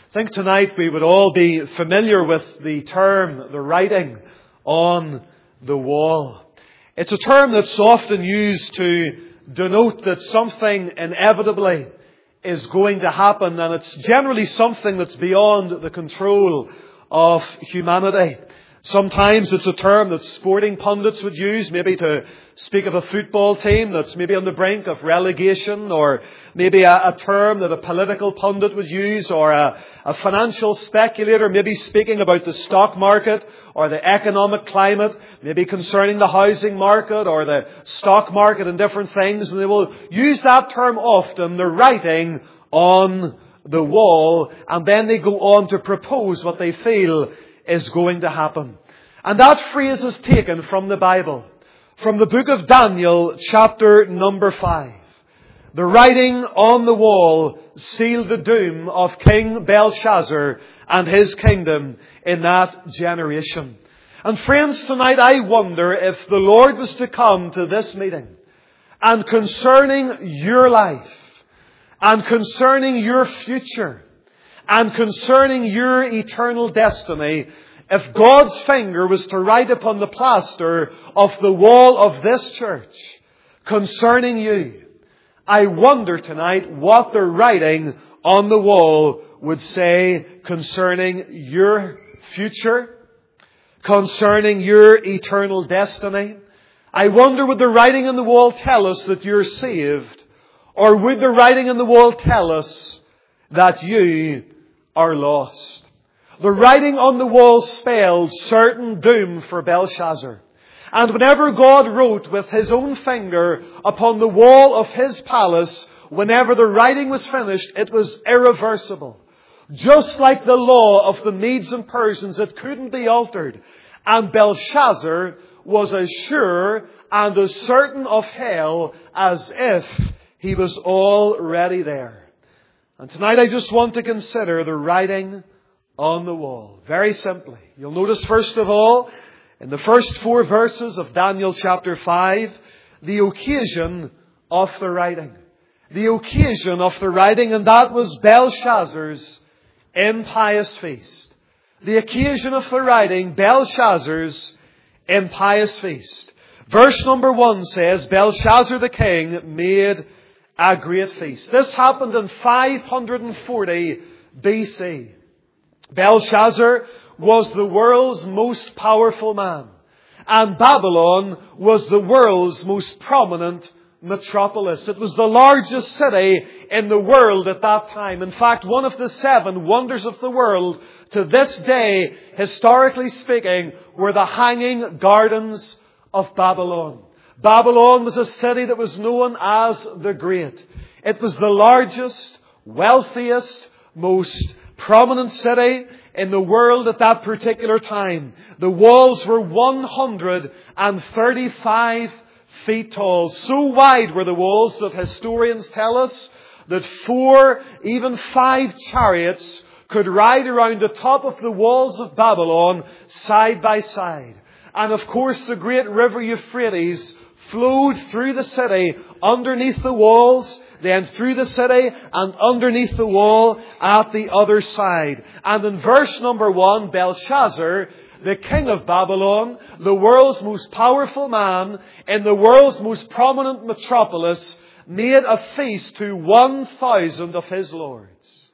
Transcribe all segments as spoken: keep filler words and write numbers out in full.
I think tonight we would all be familiar with the term, the writing on the wall. It's a term that's often used to denote that something inevitably is going to happen, and it's generally something that's beyond the control of humanity. Sometimes it's a term that sporting pundits would use, maybe to speak of a football team that's maybe on the brink of relegation, or maybe a, a term that a political pundit would use, or a, a financial speculator maybe speaking about the stock market or the economic climate, maybe concerning the housing market or the stock market and different things. And they will use that term often, the writing on the wall, and then they go on to propose what they feel is going to happen. And that phrase is taken from the Bible, from the book of Daniel, chapter number five. The writing on the wall sealed the doom of King Belshazzar and his kingdom in that generation. And friends, tonight I wonder if the Lord was to come to this meeting, and concerning your life, and concerning your future, and concerning your eternal destiny, if God's finger was to write upon the plaster of the wall of this church concerning you, I wonder tonight what the writing on the wall would say concerning your future, concerning your eternal destiny. I wonder, would the writing on the wall tell us that you're saved, or would the writing on the wall tell us that you are lost? The writing on the wall spelled certain doom for Belshazzar. And whenever God wrote with His own finger upon the wall of His palace, whenever the writing was finished, it was irreversible. Just like the law of the Medes and Persians, it couldn't be altered. And Belshazzar was as sure and as certain of hell as if he was already there. And tonight I just want to consider the writing on the wall. Very simply. You'll notice first of all, in the first four verses of Daniel chapter five, the occasion of the writing. The occasion of the writing, and that was Belshazzar's impious feast. The occasion of the writing, Belshazzar's impious feast. Verse number one says, Belshazzar the king made a great feast. This happened in five hundred forty B C. Belshazzar was the world's most powerful man, and Babylon was the world's most prominent metropolis. It was the largest city in the world at that time. In fact, one of the seven wonders of the world to this day, historically speaking, were the Hanging Gardens of Babylon. Babylon was a city that was known as the Great. It was the largest, wealthiest, most prominent city in the world at that particular time. The walls were one hundred thirty-five feet tall. So wide were the walls that historians tell us that four, even five chariots could ride around the top of the walls of Babylon side by side. And of course the great river Euphrates flowed through the city underneath the walls, then through the city and underneath the wall at the other side. And in verse number one, Belshazzar, the king of Babylon, the world's most powerful man in the world's most prominent metropolis, made a feast to one thousand of his lords.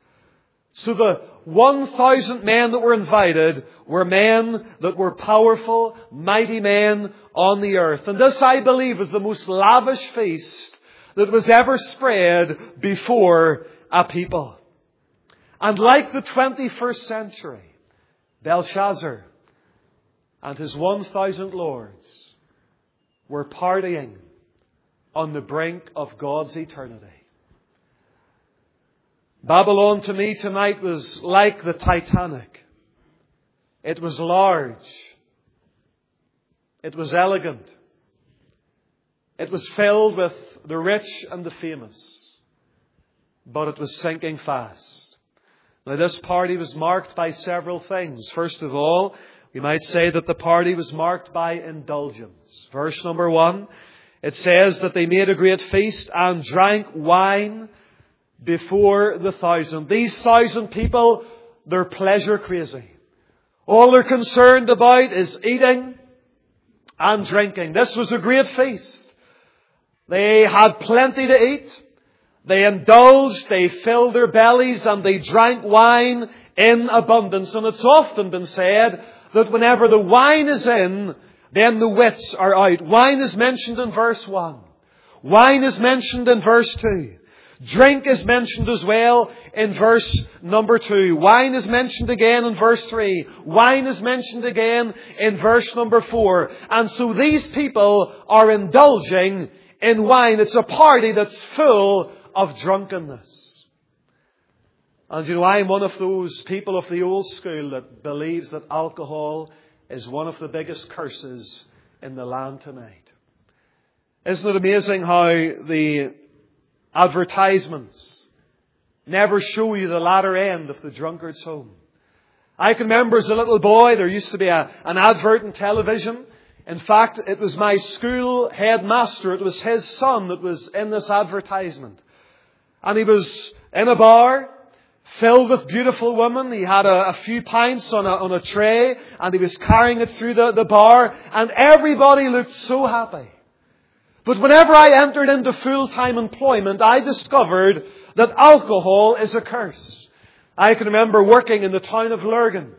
So the one thousand men that were invited were men that were powerful, mighty men on the earth. And this, I believe, is the most lavish feast that was ever spread before a people. And like the twenty-first century, Belshazzar and his one thousand lords were partying on the brink of God's eternity. Babylon to me tonight was like the Titanic. It was large. It was elegant. It was filled with the rich and the famous. But it was sinking fast. Now this party was marked by several things. First of all, we might say that the party was marked by indulgence. Verse number one, it says that they made a great feast and drank wine before the thousand. These thousand people they're pleasure crazy. All they're concerned about is eating and drinking. This was a great feast. They had plenty to eat. They indulged, they filled their bellies, and they drank wine in abundance. And it's often been said that whenever the wine is in, then the wits are out. Wine is mentioned in verse one. Wine is mentioned in verse two. Drink is mentioned as well in verse number two. Wine is mentioned again in verse three. Wine is mentioned again in verse number four. And so these people are indulging in wine. It's a party that's full of drunkenness. And you know, I'm one of those people of the old school that believes that alcohol is one of the biggest curses in the land tonight. Isn't it amazing how the advertisements never show you the latter end of the drunkard's home? I can remember as a little boy, there used to be a, an advert in television. In fact, it was my school headmaster, it was his son that was in this advertisement. And he was in a bar, filled with beautiful women. He had a, a few pints on a, on a tray, and he was carrying it through the, the bar, and everybody looked so happy. But whenever I entered into full-time employment, I discovered that alcohol is a curse. I can remember working in the town of Lurgan,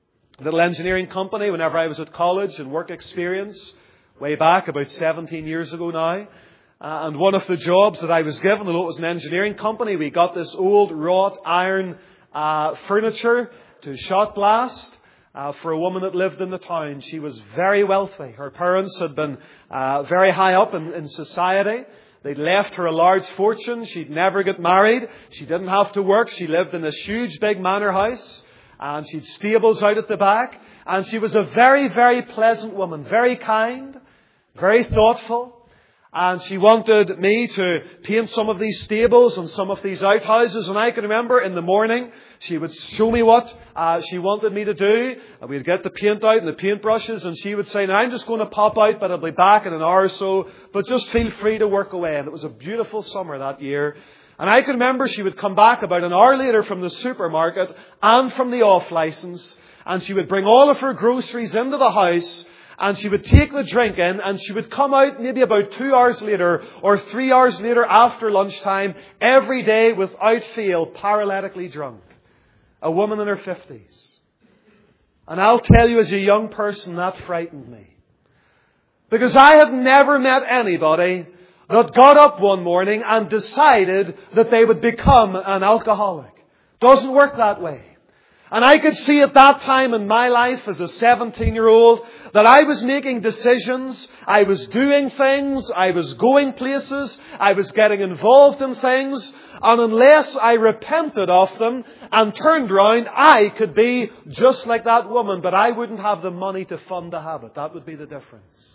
a little engineering company, whenever I was at college and work experience, way back about seventeen years ago now. Uh, and one of the jobs that I was given, although it was an engineering company, we got this old wrought iron uh, furniture to shot blast. Uh, for a woman that lived in the town. She was very wealthy. Her parents had been uh, very high up in, in society. They'd left her a large fortune. She'd never get married. She didn't have to work. She lived in this huge big manor house. And she'd stables out at the back. And she was a very, very pleasant woman. Very kind. Very thoughtful. And she wanted me to paint some of these stables and some of these outhouses. And I can remember in the morning, she would show me what uh, she wanted me to do. And we'd get the paint out and the paintbrushes. And she would say, now I'm just going to pop out, but I'll be back in an hour or so. But just feel free to work away. And it was a beautiful summer that year. And I can remember she would come back about an hour later from the supermarket and from the off license. And she would bring all of her groceries into the house. And she would take the drink in, and she would come out maybe about two hours later or three hours later after lunchtime every day without fail, paralytically drunk. A woman in her fifties. And I'll tell you, as a young person, that frightened me. Because I had never met anybody that got up one morning and decided that they would become an alcoholic. Doesn't work that way. And I could see at that time in my life as a seventeen-year-old that I was making decisions, I was doing things, I was going places, I was getting involved in things, and unless I repented of them and turned round, I could be just like that woman, but I wouldn't have the money to fund the habit. That would be the difference.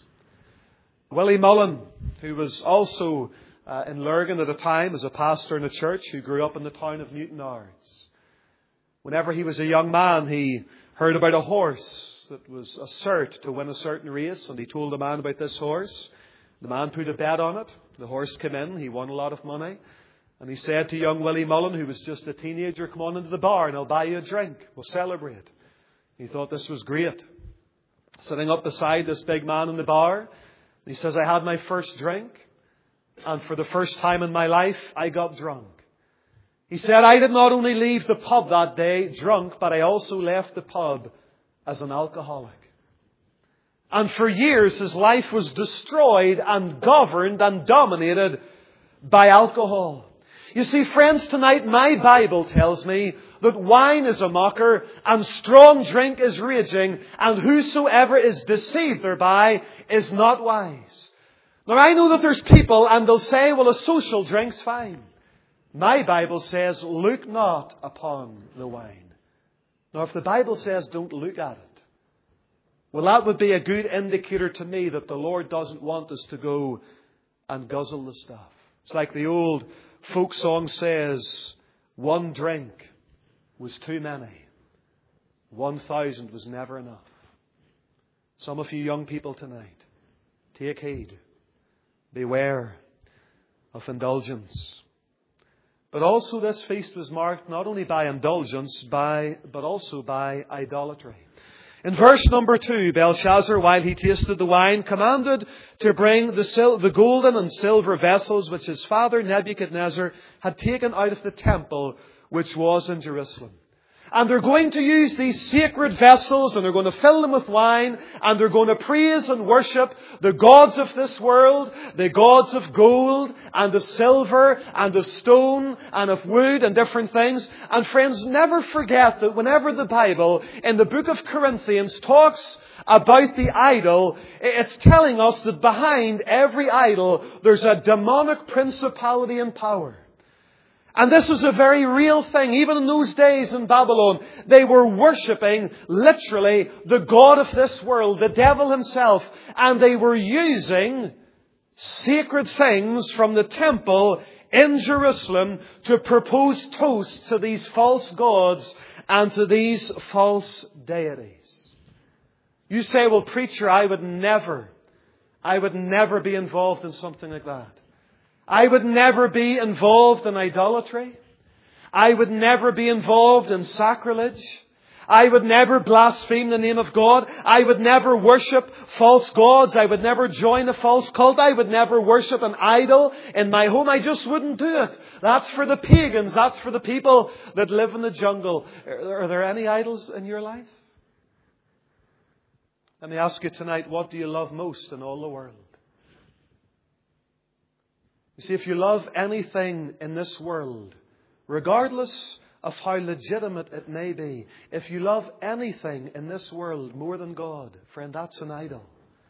Willie Mullen, who was also uh, in Lurgan at a time as a pastor in a church who grew up in the town of Newtownards. Whenever he was a young man, he heard about a horse that was a cert to win a certain race, and he told the man about this horse. The man put a bet on it. The horse came in. He won a lot of money. And he said to young Willie Mullen, who was just a teenager, come on into the bar and I'll buy you a drink. We'll celebrate. He thought this was great. Sitting up beside this big man in the bar, he says, I had my first drink, and for the first time in my life, I got drunk. He said, I did not only leave the pub that day drunk, but I also left the pub as an alcoholic. And for years his life was destroyed and governed and dominated by alcohol. You see, friends, tonight my Bible tells me that wine is a mocker and strong drink is raging, and whosoever is deceived thereby is not wise. Now I know that there's people and they'll say, well, a social drink's fine. My Bible says, look not upon the wine. Now, if the Bible says don't look at it, well, that would be a good indicator to me that the Lord doesn't want us to go and guzzle the stuff. It's like the old folk song says, one drink was too many. One thousand was never enough. Some of you young people tonight, take heed. Beware of indulgence. But also this feast was marked not only by indulgence, by, but also by idolatry. In verse number two, Belshazzar, while he tasted the wine, commanded to bring the, sil- the golden and silver vessels which his father Nebuchadnezzar had taken out of the temple which was in Jerusalem. And they're going to use these sacred vessels and they're going to fill them with wine and they're going to praise and worship the gods of this world, the gods of gold and of silver and of stone and of wood and different things. And friends, never forget that whenever the Bible in the book of Corinthians talks about the idol, it's telling us that behind every idol there's a demonic principality and power. And this was a very real thing. Even in those days in Babylon, they were worshipping literally the god of this world, the devil himself. And they were using sacred things from the temple in Jerusalem to propose toasts to these false gods and to these false deities. You say, well, preacher, I would never, I would never be involved in something like that. I would never be involved in idolatry. I would never be involved in sacrilege. I would never blaspheme the name of God. I would never worship false gods. I would never join a false cult. I would never worship an idol in my home. I just wouldn't do it. That's for the pagans. That's for the people that live in the jungle. Are there any idols in your life? Let me ask you tonight, what do you love most in all the world? You see, if you love anything in this world, regardless of how legitimate it may be, if you love anything in this world more than God, friend, that's an idol.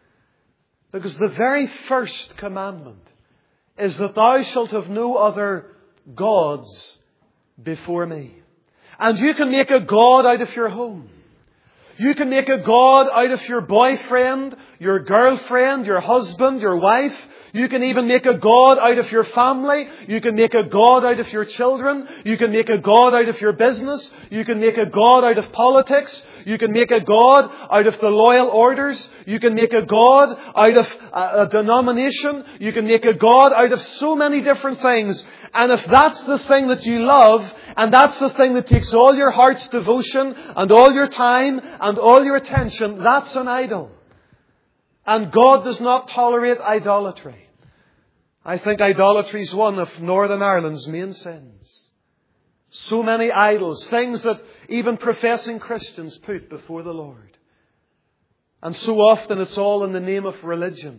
Because the very first commandment is that thou shalt have no other gods before me. And you can make a god out of your home. You can make a god out of your boyfriend, your girlfriend, your husband, your wife. You can even make a god out of your family. You can make a god out of your children. You can make a god out of your business. You can make a god out of politics. You can make a god out of the loyal orders. You can make a god out of a denomination. You can make a god out of so many different things. And if that's the thing that you love, and that's the thing that takes all your heart's devotion and all your time and all your attention, that's an idol. And God does not tolerate idolatry. I think idolatry is one of Northern Ireland's main sins. So many idols, things that even professing Christians put before the Lord. And so often it's all in the name of religion.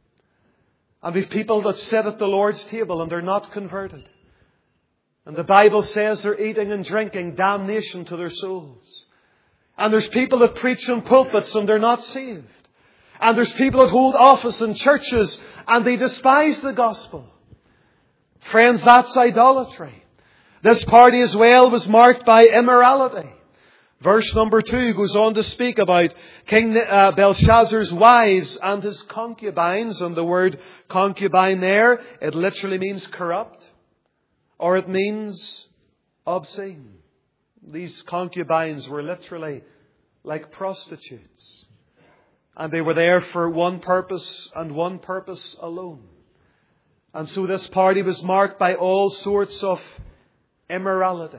And we've people that sit at the Lord's table and they're not converted. And the Bible says they're eating and drinking damnation to their souls. And there's people that preach in pulpits and they're not saved. And there's people that hold office in churches and they despise the gospel. Friends, that's idolatry. This party as well was marked by immorality. Verse number two goes on to speak about King Belshazzar's wives and his concubines. And the word concubine there, it literally means corrupt. Or it means obscene. These concubines were literally like prostitutes. And they were there for one purpose and one purpose alone. And so this party was marked by all sorts of immorality.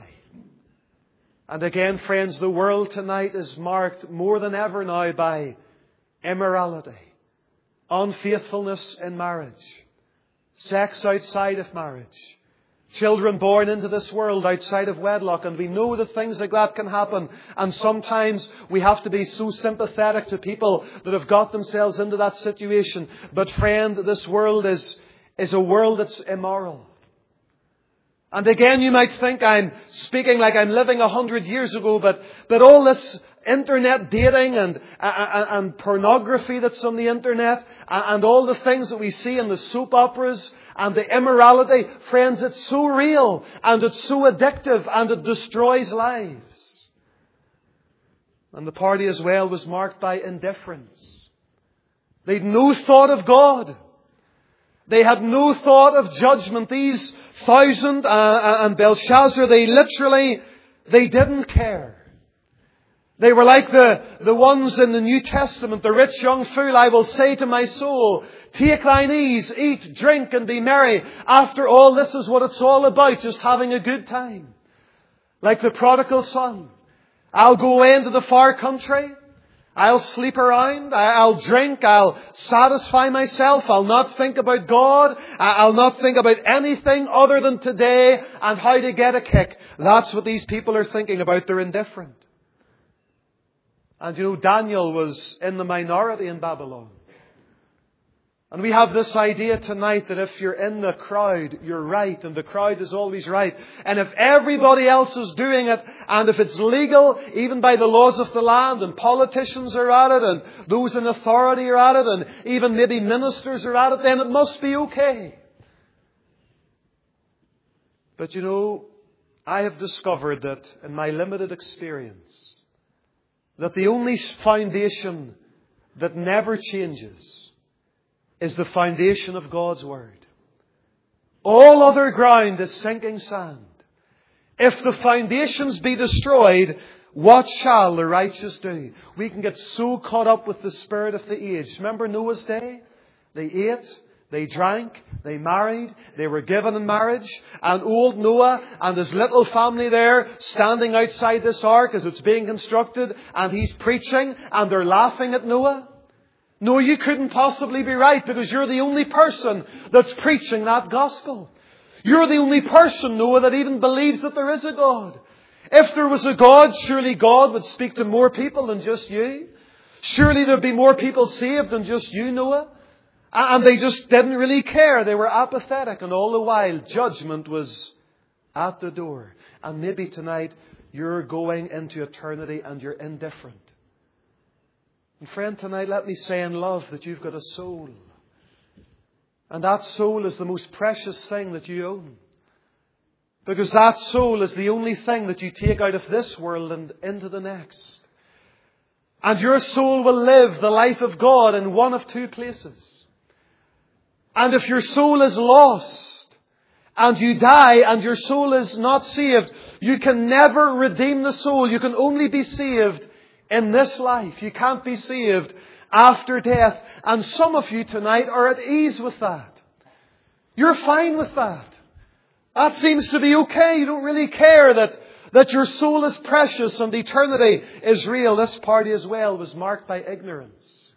And again, friends, the world tonight is marked more than ever now by immorality, unfaithfulness in marriage, sex outside of marriage, children born into this world outside of wedlock. And we know that things like that can happen. And sometimes we have to be so sympathetic to people that have got themselves into that situation. But friend, this world is, is a world that's immoral. And again, you might think I'm speaking like I'm living a hundred years ago, but, but all this internet dating and, and, and pornography that's on the internet and, and all the things that we see in the soap operas and the immorality, friends, it's so real and it's so addictive and it destroys lives. And the party as well was marked by indifference. They'd no thought of God. They had no thought of judgment. These thousand uh, and Belshazzar, they literally, they didn't care. They were like the, the ones in the New Testament, the rich young fool. I will say to my soul, Take thine ease, eat, drink, and be merry. After all, this is what it's all about, just having a good time. Like the prodigal son. I'll go away into the far country. I'll sleep around. I'll drink. I'll satisfy myself. I'll not think about God. I'll not think about anything other than today and how to get a kick. That's what these people are thinking about. They're indifferent. And you know, Daniel was in the minority in Babylon. And we have this idea tonight that if you're in the crowd, you're right, and the crowd is always right. And if everybody else is doing it, and if it's legal, even by the laws of the land, and politicians are at it, and those in authority are at it, and even maybe ministers are at it, then it must be okay. But you know, I have discovered that in my limited experience, that the only foundation that never changes is the foundation of God's Word. All other ground is sinking sand. If the foundations be destroyed, what shall the righteous do? We can get so caught up with the spirit of the age. Remember Noah's day? They ate, they drank, they married, they were given in marriage. And old Noah and his little family there standing outside this ark as it's being constructed, and he's preaching and they're laughing at Noah. No, you couldn't possibly be right because you're the only person that's preaching that gospel. You're the only person, Noah, that even believes that there is a God. If there was a God, surely God would speak to more people than just you. Surely there'd be more people saved than just you, Noah. And they just didn't really care. They were apathetic. And all the while, judgment was at the door. And maybe tonight, you're going into eternity and you're indifferent. And friend, tonight let me say in love that you've got a soul. And that soul is the most precious thing that you own. Because that soul is the only thing that you take out of this world and into the next. And your soul will live the life of God in one of two places. And if your soul is lost and you die and your soul is not saved, you can never redeem the soul. You can only be saved in this life. You can't be saved after death. And some of you tonight are at ease with that. You're fine with that. That seems to be okay. You don't really care that, that your soul is precious and eternity is real. This party as well was marked by ignorance.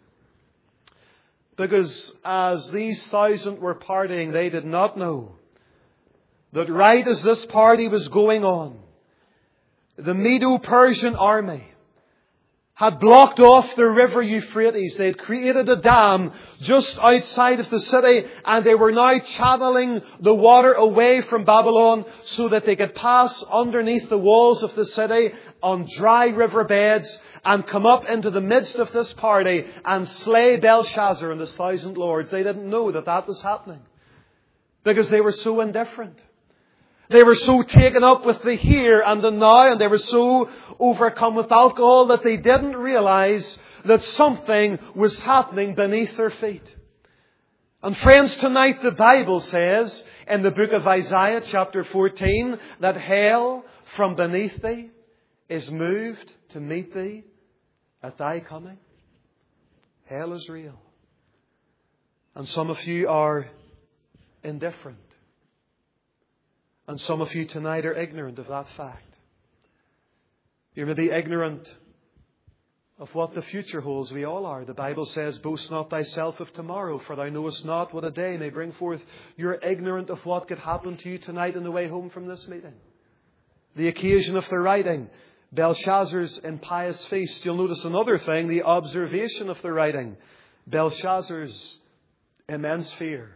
Because as these thousand were partying, they did not know that right as this party was going on, the Medo-Persian army had blocked off the river Euphrates. They had created a dam just outside of the city, and they were now channeling the water away from Babylon so that they could pass underneath the walls of the city on dry river beds and come up into the midst of this party and slay Belshazzar and his thousand lords. They didn't know that that was happening because they were so indifferent. They were so taken up with the here and the now, and they were so overcome with alcohol that they didn't realize that something was happening beneath their feet. And friends, tonight the Bible says in the book of Isaiah chapter fourteen that hell from beneath thee is moved to meet thee at thy coming. Hell is real. And some of you are indifferent. And some of you tonight are ignorant of that fact. You may be ignorant of what the future holds. We all are. The Bible says, boast not thyself of tomorrow, for thou knowest not what a day may bring forth. You're ignorant of what could happen to you tonight on the way home from this meeting. The occasion of the writing, Belshazzar's impious feast. You'll notice another thing, the observation of the writing, Belshazzar's immense fear.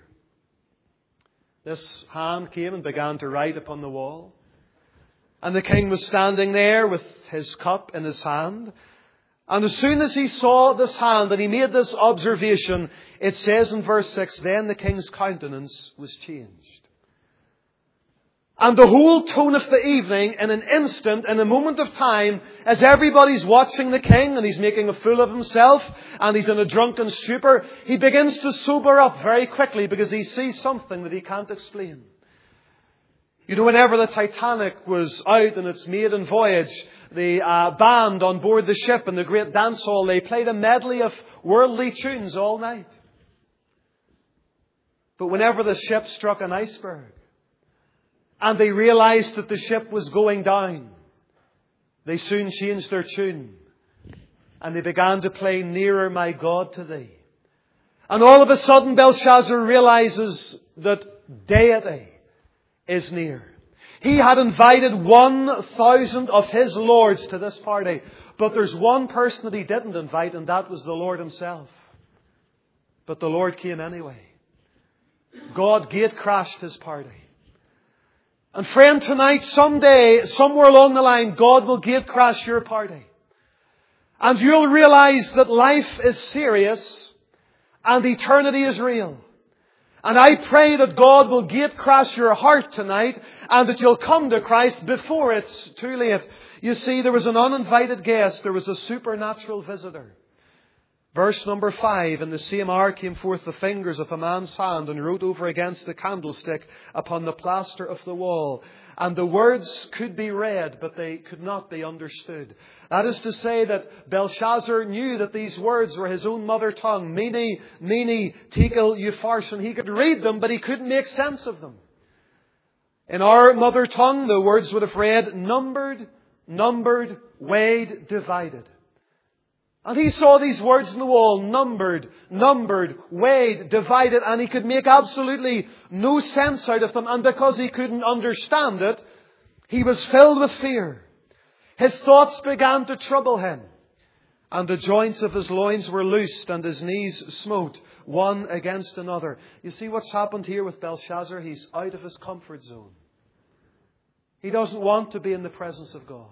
This hand came and began to write upon the wall. And the king was standing there with his cup in his hand. And as soon as he saw this hand and he made this observation, it says in verse six, then the king's countenance was changed. And the whole tone of the evening, in an instant, in a moment of time, as everybody's watching the king and he's making a fool of himself and he's in a drunken stupor, he begins to sober up very quickly because he sees something that he can't explain. You know, whenever the Titanic was out on its maiden voyage, the uh, band on board the ship in the great dance hall, they played a medley of worldly tunes all night. But whenever the ship struck an iceberg and they realized that the ship was going down, they soon changed their tune and they began to play Nearer My God to Thee. And all of a sudden Belshazzar realizes that deity is near. He had invited one thousand of his lords to this party. But there's one person that he didn't invite, and that was the Lord Himself. But the Lord came anyway. God gate crashed His party. And friend, tonight, someday, somewhere along the line, God will gate crash your party. And you'll realize that life is serious and eternity is real. And I pray that God will gate crash your heart tonight and that you'll come to Christ before it's too late. You see, there was an uninvited guest. There was a supernatural visitor. Verse number five, in the same hour came forth the fingers of a man's hand and wrote over against the candlestick upon the plaster of the wall. And the words could be read, but they could not be understood. That is to say that Belshazzar knew that these words were his own mother tongue. Mene, mene, tekel, upharsin. He could read them, but he couldn't make sense of them. In our mother tongue, the words would have read, numbered, numbered, weighed, divided. And he saw these words on the wall, numbered, numbered, weighed, divided, and he could make absolutely no sense out of them. And because he couldn't understand it, he was filled with fear. His thoughts began to trouble him. And the joints of his loins were loosed and his knees smote one against another. You see what's happened here with Belshazzar? He's out of his comfort zone. He doesn't want to be in the presence of God.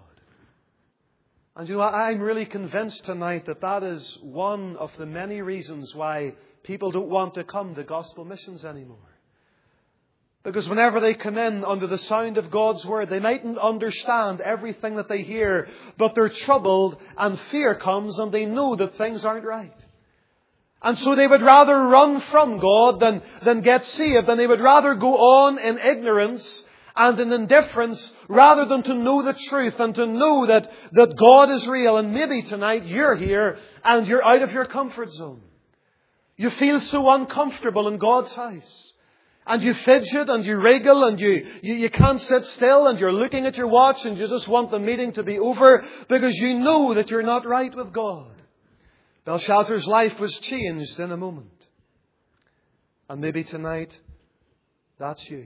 And you know, I'm really convinced tonight that that is one of the many reasons why people don't want to come to gospel missions anymore. Because whenever they come in under the sound of God's Word, they mightn't understand everything that they hear, but they're troubled and fear comes and they know that things aren't right. And so they would rather run from God than, than get saved, and they would rather go on in ignorance and in indifference rather than to know the truth and to know that, that God is real. And maybe tonight you're here and you're out of your comfort zone. You feel so uncomfortable in God's house. And you fidget and you wriggle and you, you, you can't sit still and you're looking at your watch and you just want the meeting to be over because you know that you're not right with God. Belshazzar's life was changed in a moment. And maybe tonight that's you.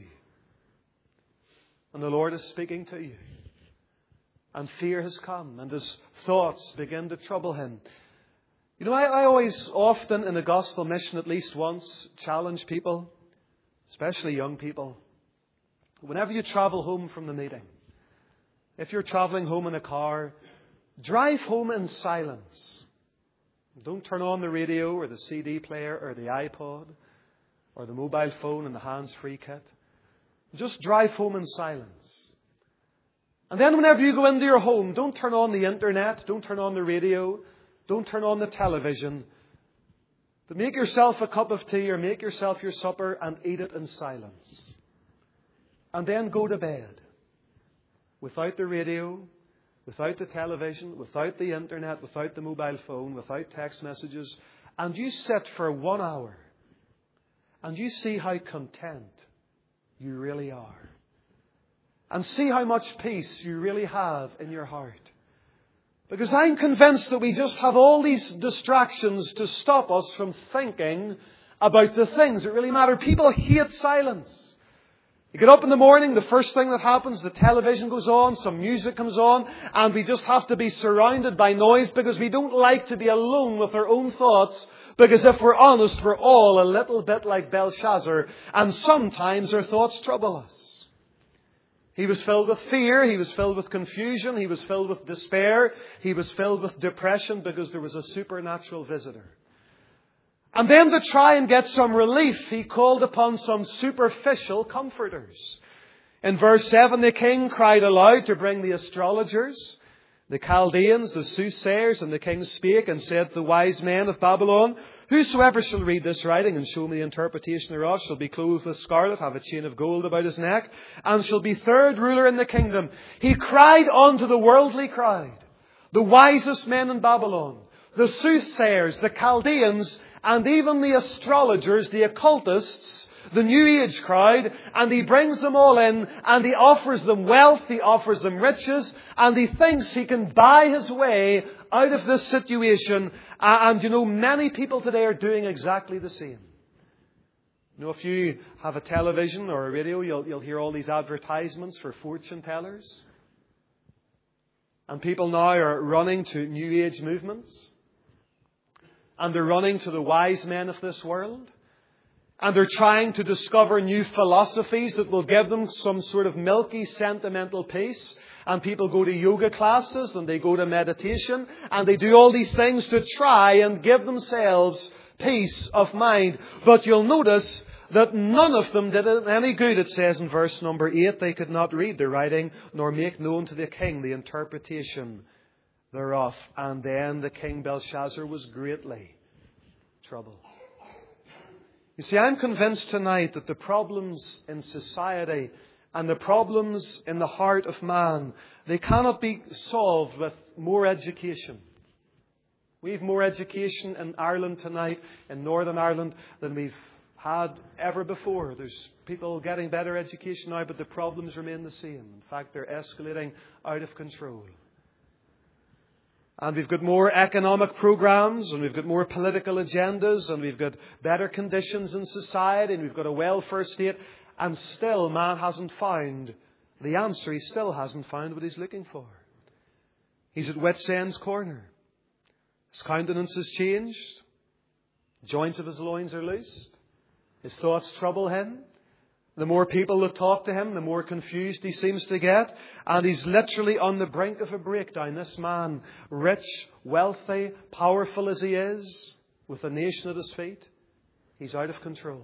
And the Lord is speaking to you. And fear has come and his thoughts begin to trouble him. You know, I, I always often in a gospel mission at least once challenge people, especially young people. Whenever you travel home from the meeting, if you're traveling home in a car, drive home in silence. Don't turn on the radio or the C D player or the iPod or the mobile phone and the hands-free kit. Just drive home in silence. And then whenever you go into your home, don't turn on the internet, don't turn on the radio, don't turn on the television. But make yourself a cup of tea or make yourself your supper and eat it in silence. And then go to bed. Without the radio, without the television, without the internet, without the mobile phone, without text messages. And you sit for one hour. And you see how content you really are. And see how much peace you really have in your heart. Because I'm convinced that we just have all these distractions to stop us from thinking about the things that really matter. People hate silence. You get up in the morning, the first thing that happens, the television goes on, some music comes on, and we just have to be surrounded by noise because we don't like to be alone with our own thoughts. Because if we're honest, we're all a little bit like Belshazzar, and sometimes our thoughts trouble us. He was filled with fear, he was filled with confusion, he was filled with despair, he was filled with depression because there was a supernatural visitor. And then to try and get some relief, he called upon some superficial comforters. In verse seven, the king cried aloud to bring the astrologers, the Chaldeans, the soothsayers, and the king spake and said to the wise men of Babylon, whosoever shall read this writing and show me the interpretation thereof shall be clothed with scarlet, have a chain of gold about his neck, and shall be third ruler in the kingdom. He cried unto the worldly crowd, the wisest men in Babylon, the soothsayers, the Chaldeans, and even the astrologers, the occultists, the New Age crowd, and he brings them all in, and he offers them wealth, he offers them riches, and he thinks he can buy his way out of this situation. And you know, many people today are doing exactly the same. You know, if you have a television or a radio, you'll, you'll hear all these advertisements for fortune tellers. And people now are running to New Age movements. And they're running to the wise men of this world. And they're trying to discover new philosophies that will give them some sort of milky, sentimental peace. And people go to yoga classes and they go to meditation. And they do all these things to try and give themselves peace of mind. But you'll notice that none of them did it any good. It says in verse number eight, they could not read the writing, nor make known to the king the interpretation thereof. And then the king Belshazzar was greatly troubled. You see, I'm convinced tonight that the problems in society and the problems in the heart of man, they cannot be solved with more education. We have more education in Ireland tonight, in Northern Ireland, than we've had ever before. There's people getting better education now, but the problems remain the same. In fact, they're escalating out of control. And we've got more economic programs, and we've got more political agendas, and we've got better conditions in society, and we've got a welfare state, and still man hasn't found the answer. He still hasn't found what he's looking for. He's at wit's end's corner. His countenance has changed. The joints of his loins are loosed. His thoughts trouble him. The more people that talk to him, the more confused he seems to get. And he's literally on the brink of a breakdown. This man, rich, wealthy, powerful as he is, with a nation at his feet, he's out of control.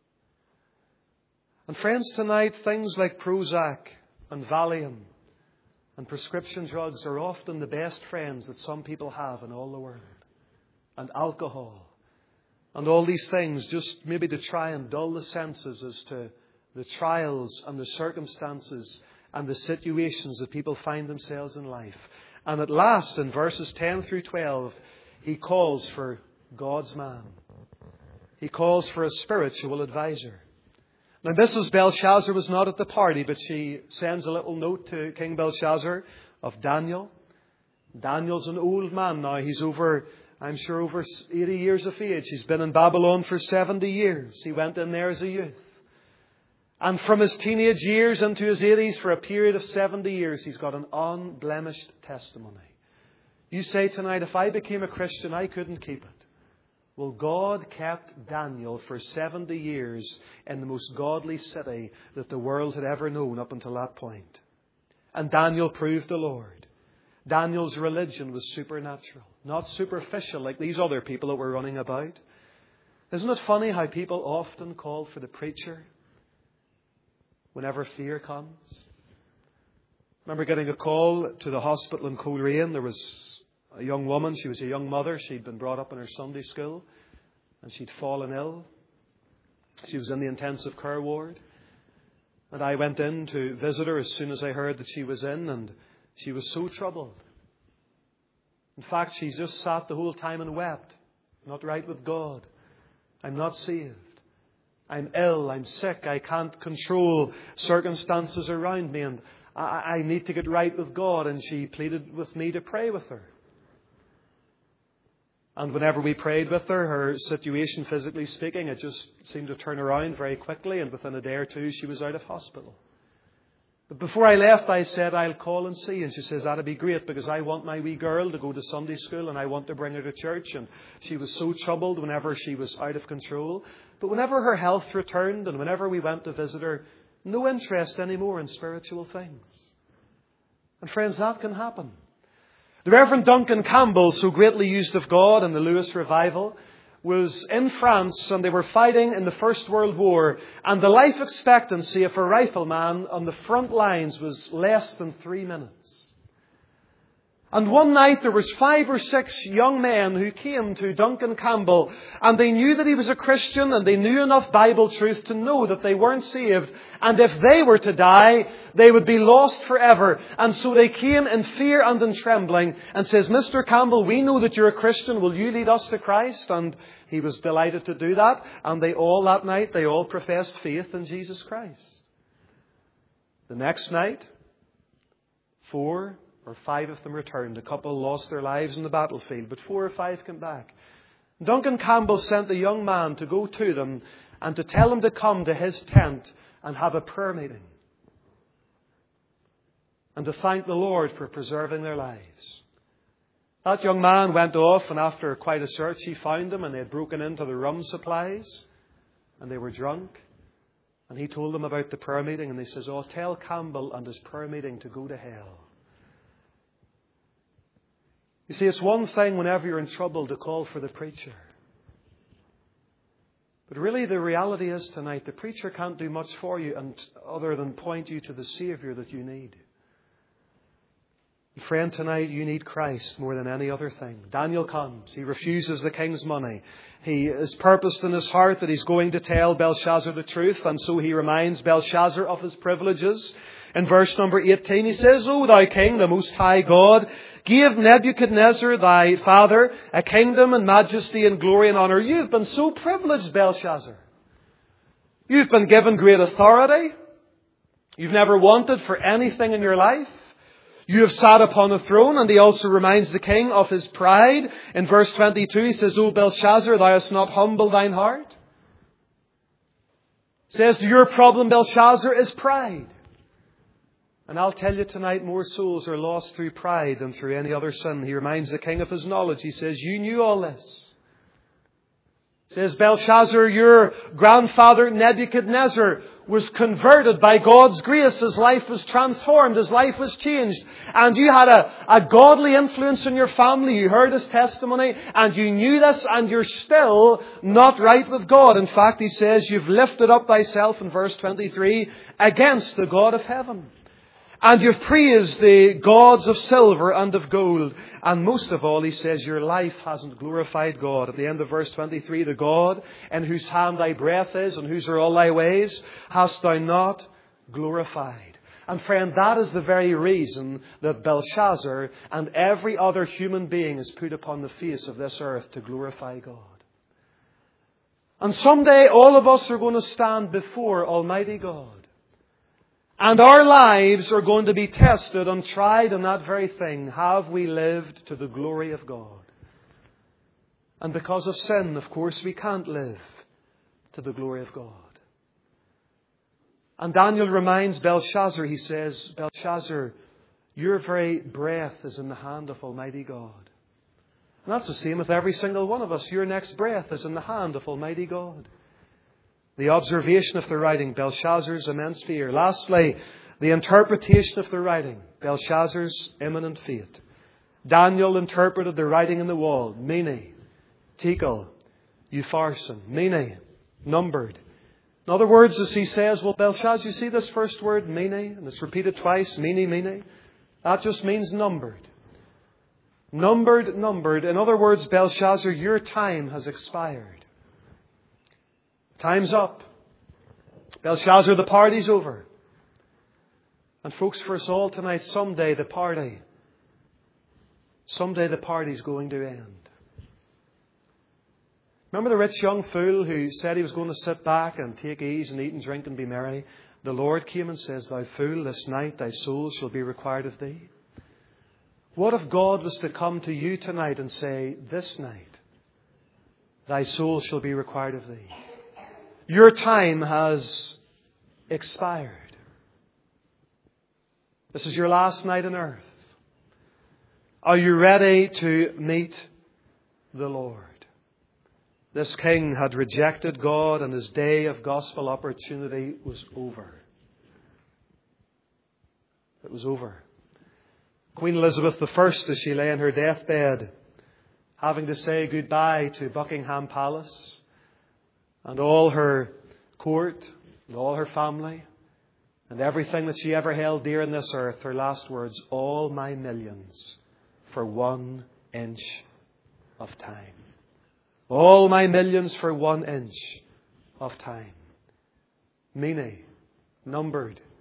And friends, tonight, things like Prozac and Valium and prescription drugs are often the best friends that some people have in all the world. And alcohol. And all these things, just maybe to try and dull the senses as to the trials and the circumstances and the situations that people find themselves in life. And at last, in verses ten through twelve, he calls for God's man. He calls for a spiritual advisor. Now, Missus Belshazzar was not at the party, but she sends a little note to King Belshazzar of Daniel. Daniel's an old man now. He's over, I'm sure, over eighty years of age. He's been in Babylon for seventy years. He went in there as a youth. And from his teenage years into his eighties, for a period of seventy years, he's got an unblemished testimony. You say tonight, if I became a Christian, I couldn't keep it. Well, God kept Daniel for seventy years in the most godly city that the world had ever known up until that point. And Daniel proved the Lord. Daniel's religion was supernatural, not superficial like these other people that were running about. Isn't it funny how people often call for the preacher whenever fear comes? I remember getting a call to the hospital in Coleraine. There was a young woman. She was a young mother. She'd been brought up in her Sunday school and she'd fallen ill. She was in the intensive care ward. And I went in to visit her as soon as I heard that she was in, and she was so troubled. In fact, she just sat the whole time and wept. Not right with God. I'm not saved. I'm ill. I'm sick. I can't control circumstances around me, and I, I need to get right with God. And she pleaded with me to pray with her. And whenever we prayed with her, her situation, physically speaking, it just seemed to turn around very quickly. And within a day or two, she was out of hospital. But before I left, I said, I'll call and see. And she says, that'd be great, because I want my wee girl to go to Sunday school and I want to bring her to church. And she was so troubled whenever she was out of control. But whenever her health returned and whenever we went to visit her, no interest anymore in spiritual things. And friends, that can happen. The Reverend Duncan Campbell, so greatly used of God in the Lewis Revival, was in France, and they were fighting in the First World War, and the life expectancy of a rifleman on the front lines was less than three minutes. And one night there was five or six young men who came to Duncan Campbell, and they knew that he was a Christian, and they knew enough Bible truth to know that they weren't saved, and if they were to die, they would be lost forever. And so they came in fear and in trembling and says, Mister Campbell, we know that you're a Christian. Will you lead us to Christ? And he was delighted to do that. And they all that night, they all professed faith in Jesus Christ. The next night, four or five of them returned. A couple lost their lives in the battlefield, but four or five came back. Duncan Campbell sent the young man to go to them and to tell them to come to his tent and have a prayer meeting. And to thank the Lord for preserving their lives. That young man went off, and after quite a search he found them, and they had broken into the rum supplies and they were drunk. And he told them about the prayer meeting, and they says, oh, tell Campbell and his prayer meeting to go to hell. You see, it's one thing whenever you're in trouble to call for the preacher. But really the reality is tonight, the preacher can't do much for you and other than point you to the Saviour that you need. Friend, tonight you need Christ more than any other thing. Daniel comes. He refuses the king's money. He is purposed in his heart that he's going to tell Belshazzar the truth, and so he reminds Belshazzar of his privileges. In verse number eighteen, he says, O thou king, the most high God, gave Nebuchadnezzar thy father a kingdom and majesty and glory and honour. You've been so privileged, Belshazzar. You've been given great authority. You've never wanted for anything in your life. You have sat upon a throne. And he also reminds the king of his pride. In verse twenty-two, he says, O Belshazzar, thou hast not humbled thine heart. He says, your problem, Belshazzar, is pride. And I'll tell you tonight, more souls are lost through pride than through any other sin. He reminds the king of his knowledge. He says, you knew all this. He says, Belshazzar, your grandfather Nebuchadnezzar was converted by God's grace. His life was transformed. His life was changed. And you had a, a godly influence in your family. You heard his testimony and you knew this, and you're still not right with God. In fact, he says, you've lifted up thyself in verse twenty-three against the God of heaven. And you've praised the gods of silver and of gold. And most of all, he says, your life hasn't glorified God. At the end of verse twenty-three, the God in whose hand thy breath is and whose are all thy ways, hast thou not glorified. And friend, that is the very reason that Belshazzar and every other human being is put upon the face of this earth to glorify God. And someday all of us are going to stand before Almighty God. And our lives are going to be tested and tried in that very thing. Have we lived to the glory of God? And because of sin, of course, we can't live to the glory of God. And Daniel reminds Belshazzar, he says, Belshazzar, your very breath is in the hand of Almighty God. And that's the same with every single one of us. Your next breath is in the hand of Almighty God. The observation of the writing, Belshazzar's immense fear. Lastly, the interpretation of the writing, Belshazzar's imminent fate. Daniel interpreted the writing in the wall, Mene, Tekel, Upharsin, Mene, numbered. In other words, as he says, well, Belshazzar, you see this first word, Mene, and it's repeated twice, Mene, Mene. That just means numbered. Numbered, numbered. In other words, Belshazzar, your time has expired. Time's up. Belshazzar, the party's over. And folks, for us all tonight, someday the party, someday the party's going to end. Remember the rich young fool who said he was going to sit back and take ease and eat and drink and be merry? The Lord came and says, thou fool, this night thy soul shall be required of thee. What if God was to come to you tonight and say, this night thy soul shall be required of thee? Your time has expired. This is your last night on earth. Are you ready to meet the Lord? This king had rejected God, and his day of gospel opportunity was over. It was over. Queen Elizabeth the First, as she lay in her deathbed, having to say goodbye to Buckingham Palace, and all her court, and all her family, and everything that she ever held dear in this earth, her last words, all my millions for one inch of time. All my millions for one inch of time. Mene, numbered,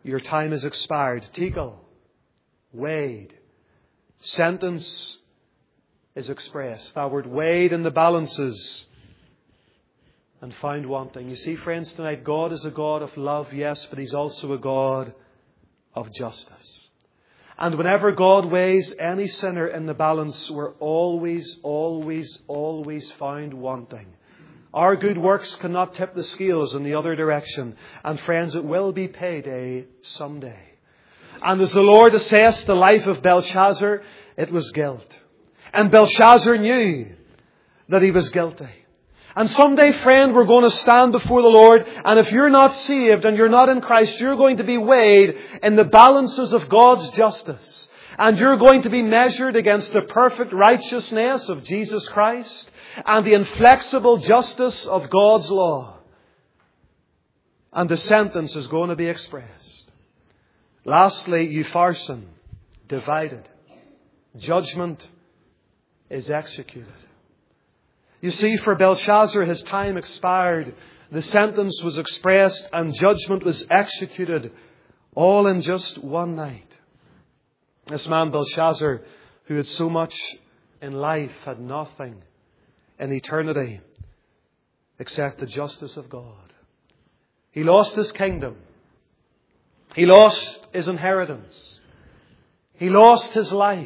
Your time has expired. Tekel, weighed. Sentence is expressed. Thou wert weighed in the balances and found wanting. You see, friends, tonight God is a God of love, yes, but He's also a God of justice. And whenever God weighs any sinner in the balance, we're always, always, always found wanting. Our good works cannot tip the scales in the other direction. And friends, it will be payday someday. And as the Lord assessed the life of Belshazzar, it was guilt. And Belshazzar knew that he was guilty. And someday, friend, we're going to stand before the Lord, and if you're not saved and you're not in Christ, you're going to be weighed in the balances of God's justice. And you're going to be measured against the perfect righteousness of Jesus Christ and the inflexible justice of God's law. And the sentence is going to be expressed. Lastly, Upharsin, divided. Judgment is executed. You see, for Belshazzar, his time expired. The sentence was expressed and judgment was executed all in just one night. This man Belshazzar, who had so much in life, had nothing in eternity except the justice of God. He lost his kingdom. He lost his inheritance. He lost his life.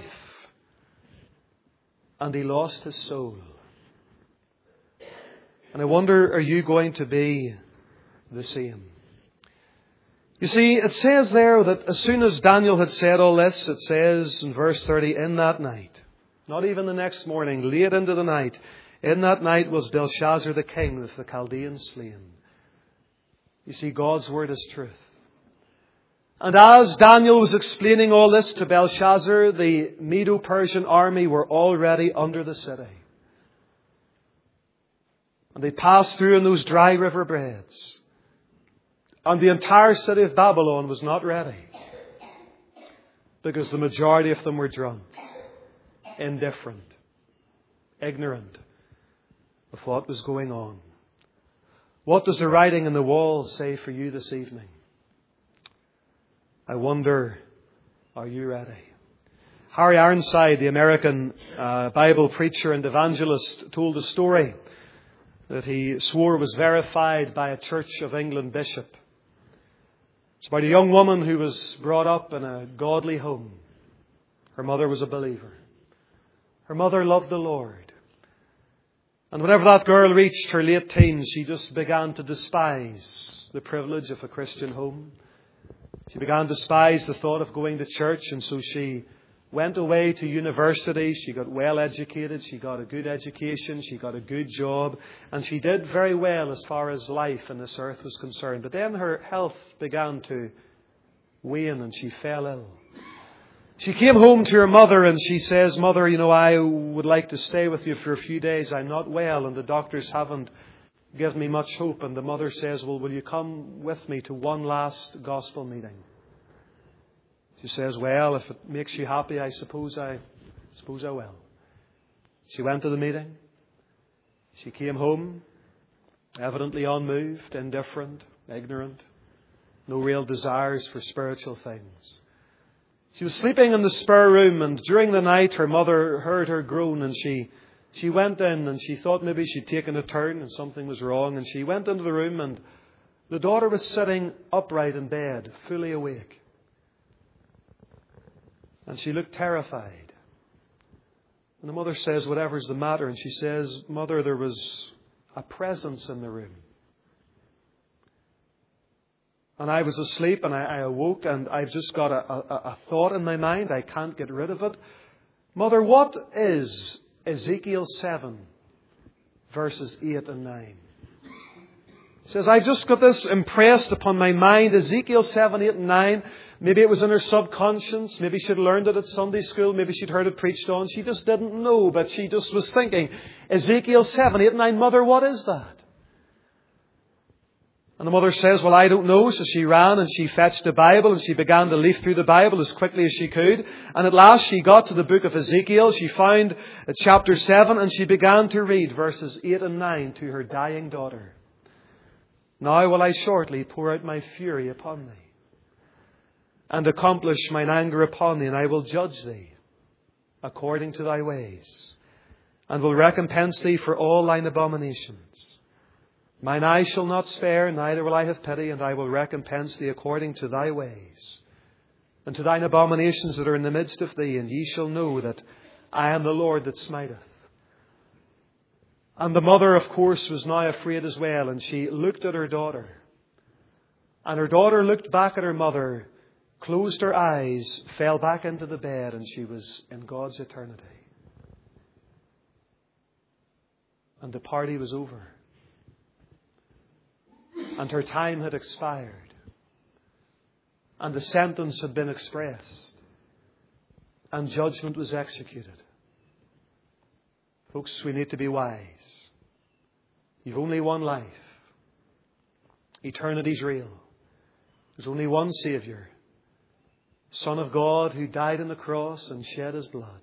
And he lost his soul. And I wonder, are you going to be the same? You see, it says there that as soon as Daniel had said all this, it says in verse thirty, in that night, not even the next morning, late into the night, in that night was Belshazzar the king with the Chaldeans slain. You see, God's word is truth. And as Daniel was explaining all this to Belshazzar, the Medo-Persian army were already under the city. And they passed through in those dry river beds. And the entire city of Babylon was not ready. Because the majority of them were drunk, indifferent, ignorant of what was going on. What does the writing on the wall say for you this evening? I wonder, are you ready? Harry Ironside, the American uh, Bible preacher and evangelist, told a story that he swore was verified by a Church of England bishop. It's about a young woman who was brought up in a godly home. Her mother was a believer. Her mother loved the Lord. And whenever that girl reached her late teens, she just began to despise the privilege of a Christian home. She began to despise the thought of going to church, and so she went away to university. She got well educated. She got a good education. She got a good job. And she did very well as far as life in this earth was concerned. But then her health began to wane and she fell ill. She came home to her mother and she says, Mother, you know, I would like to stay with you for a few days. I'm not well and the doctors haven't given me much hope. And the mother says, well, will you come with me to one last gospel meeting? She says, well, if it makes you happy, I suppose I suppose I will. She went to the meeting. She came home, evidently unmoved, indifferent, ignorant, no real desires for spiritual things. She was sleeping in the spare room, and during the night her mother heard her groan, and she, she went in and she thought maybe she'd taken a turn and something was wrong, and she went into the room and the daughter was sitting upright in bed, fully awake. And she looked terrified. And the mother says, whatever's the matter? And she says, Mother, there was a presence in the room. And I was asleep and I, I awoke and I've just got a, a, a thought in my mind. I can't get rid of it. Mother, what is Ezekiel seven, verses eight and nine? It says, I just got this impressed upon my mind. Ezekiel seven, eight and nine. Maybe it was in her subconscious. Maybe she'd learned it at Sunday school. Maybe she'd heard it preached on. She just didn't know, but she just was thinking, Ezekiel seven, eight and nine, Mother, what is that? And the mother says, well, I don't know. So she ran and she fetched a Bible and she began to leaf through the Bible as quickly as she could. And at last she got to the book of Ezekiel. She found chapter seven and she began to read verses eight and nine to her dying daughter. Now will I shortly pour out my fury upon thee. and accomplish mine anger upon thee, and I will judge thee according to thy ways, and will recompense thee for all thine abominations. Mine eye shall not spare, neither will I have pity, and I will recompense thee according to thy ways, and to thine abominations that are in the midst of thee, and ye shall know that I am the Lord that smiteth. And the mother, of course, was now afraid as well, and she looked at her daughter. And her daughter looked back at her mother, closed her eyes, fell back into the bed, and she was in God's eternity. And the party was over. And her time had expired. And the sentence had been expressed. And judgment was executed. Folks, we need to be wise. You've only one life. Eternity's real. There's only one Saviour, Son of God, who died on the cross and shed His blood.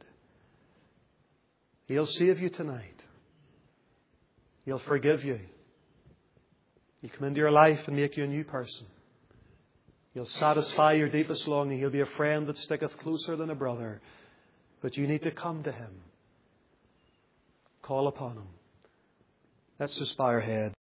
He'll save you tonight. He'll forgive you. He'll come into your life and make you a new person. He'll satisfy your deepest longing. He'll be a friend that sticketh closer than a brother. But you need to come to Him. Call upon Him. Let's just bow our head.